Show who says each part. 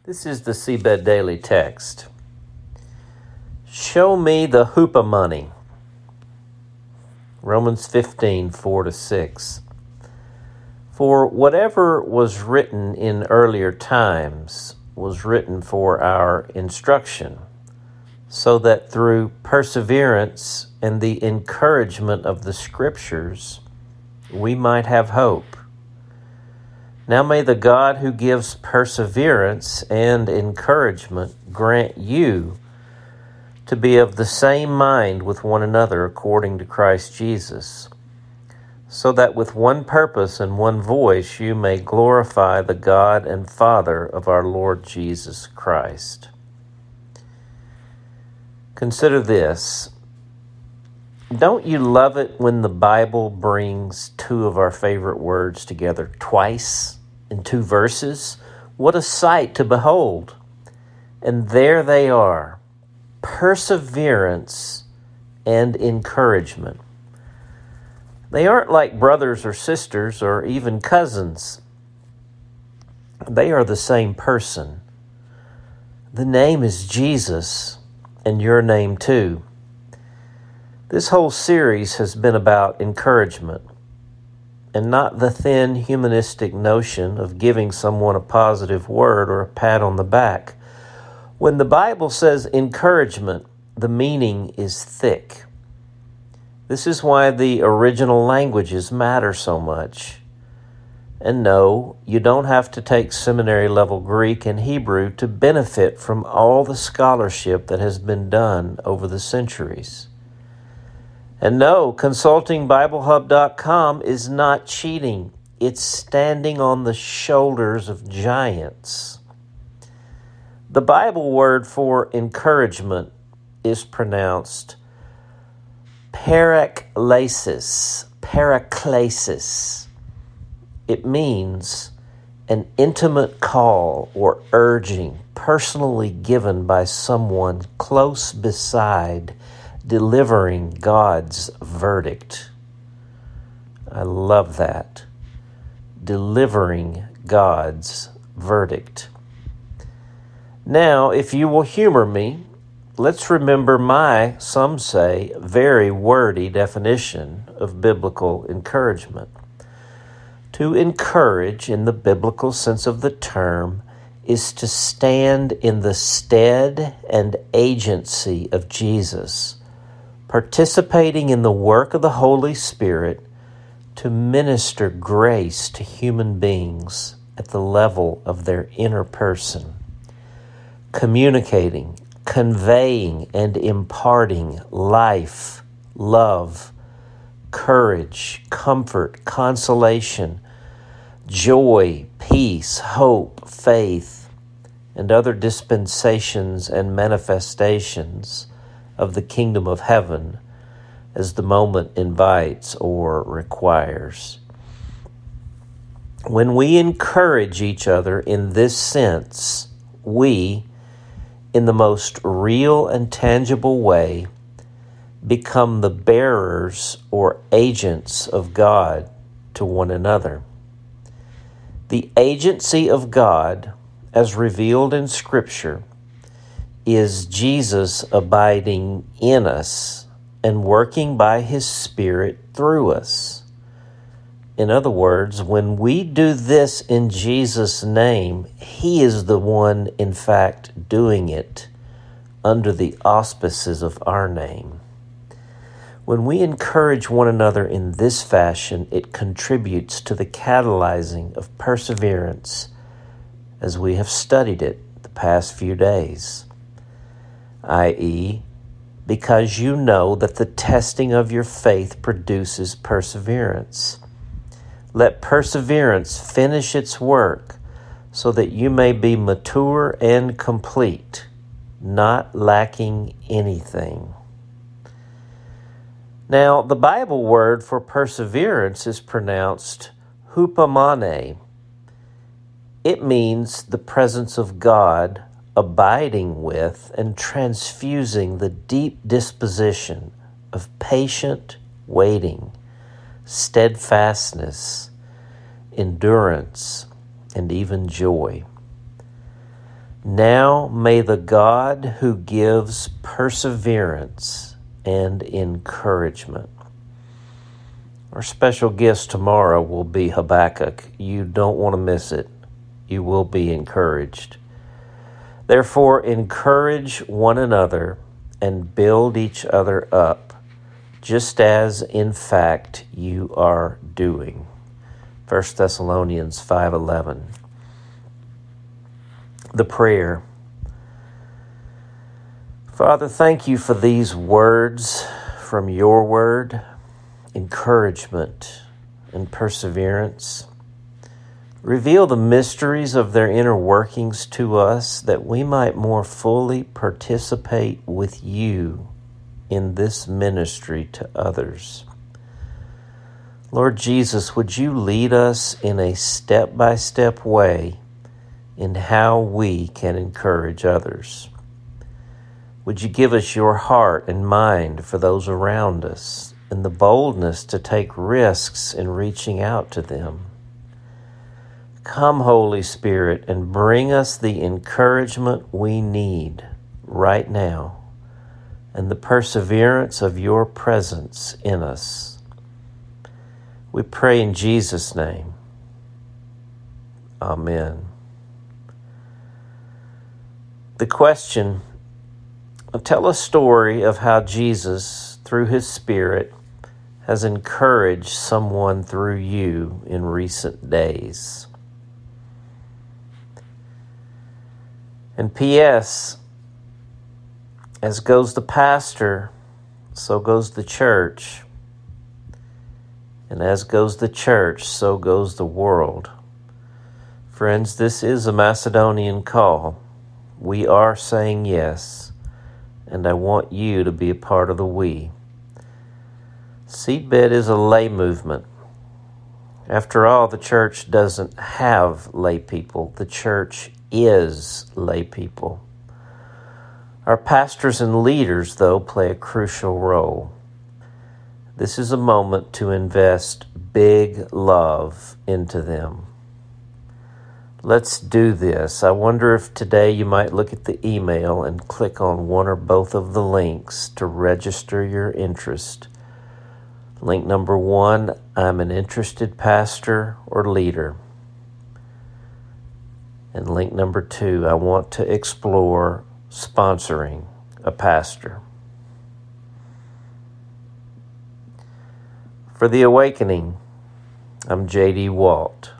Speaker 1: This is the Seabed Daily Text. Show me the hoopoe. Romans 15, 4-6. For whatever was written in earlier times was written for our instruction, so that through perseverance and the encouragement of the Scriptures we might have hope. Now may the God who gives perseverance and encouragement grant you to be of the same mind with one another according to Christ Jesus, so that with one purpose and one voice you may glorify the God and Father of our Lord Jesus Christ. Consider this. Don't you love it when the Bible brings two of our favorite words together twice in two verses? What a sight to behold. And there they are, perseverance and encouragement. They aren't like brothers or sisters or even cousins. They are the same person. The name is Jesus, and your name too. This whole series has been about encouragement, and not the thin humanistic notion of giving someone a positive word or a pat on the back. When the Bible says encouragement, the meaning is thick. This is why the original languages matter so much. And no, you don't have to take seminary level Greek and Hebrew to benefit from all the scholarship that has been done over the centuries. And no, consulting BibleHub.com is not cheating. It's standing on the shoulders of giants. The Bible word for encouragement is pronounced paraklesis. It means an intimate call or urging personally given by someone close beside, delivering God's verdict. I love that. Delivering God's verdict. Now, if you will humor me, let's remember my, some say, very wordy definition of biblical encouragement. To encourage, in the biblical sense of the term, is to stand in the stead and agency of Jesus, participating in the work of the Holy Spirit to minister grace to human beings at the level of their inner person, communicating, conveying, and imparting life, love, courage, comfort, consolation, joy, peace, hope, faith, and other dispensations and manifestations of the kingdom of heaven as the moment invites or requires. When we encourage each other in this sense, we, in the most real and tangible way, become the bearers or agents of God to one another. The agency of God, as revealed in Scripture, is Jesus abiding in us and working by His Spirit through us. In other words, when we do this in Jesus' name, He is the one, in fact, doing it under the auspices of our name. When we encourage one another in this fashion, it contributes to the catalyzing of perseverance as we have studied it the past few days, i.e., because you know that the testing of your faith produces perseverance. Let perseverance finish its work so that you may be mature and complete, not lacking anything. Now, the Bible word for perseverance is pronounced hupomone. It means the presence of God abiding with and transfusing the deep disposition of patient waiting, steadfastness, endurance, and even joy. Now may the God who gives perseverance and encouragement. Our special guest tomorrow will be Habakkuk. You don't want to miss it. You will be encouraged. Therefore, encourage one another and build each other up, just as in fact you are doing. 1 Thessalonians 5:11. The prayer. Father, thank you for these words from your word, encouragement and perseverance. Reveal the mysteries of their inner workings to us that we might more fully participate with you in this ministry to others. Lord Jesus, would you lead us in a step-by-step way in how we can encourage others? Would you give us your heart and mind for those around us and the boldness to take risks in reaching out to them? Come, Holy Spirit, and bring us the encouragement we need right now and the perseverance of your presence in us. We pray in Jesus' name. Amen. The question: tell a story of how Jesus, through his Spirit, has encouraged someone through you in recent days. And P.S., as goes the pastor, so goes the church. And as goes the church, so goes the world. Friends, this is a Macedonian call. We are saying yes, and I want you to be a part of the we. Seedbed is a lay movement. After all, the church doesn't have lay people. The church is lay people. Our pastors and leaders, though, play a crucial role. This is a moment to invest big love into them. Let's do this. I wonder if today you might look at the email and click on one or both of the links to register your interest. Link number 1, I'm an interested pastor or leader. And link number 2, I want to explore sponsoring a pastor. For The Awakening, I'm J.D. Walt.